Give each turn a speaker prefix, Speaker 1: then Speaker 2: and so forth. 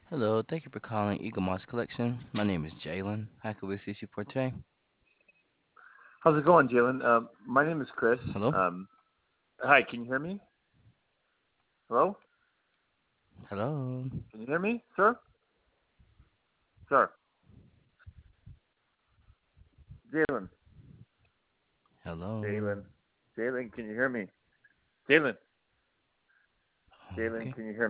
Speaker 1: Hello, thank you for calling Eagle Moss Collection. My name is Jalen. How can we assist you for today?
Speaker 2: How's it going, Jalen? My name is Chris.
Speaker 1: Hello?
Speaker 2: Hi, can you hear me? Hello?
Speaker 1: Hello?
Speaker 2: Can you hear me, sir? Sir, Jalen,
Speaker 1: Hello?
Speaker 2: Jalen, Jalen, can you hear me? Jalen, Jalen,
Speaker 1: Okay.
Speaker 2: can you hear me?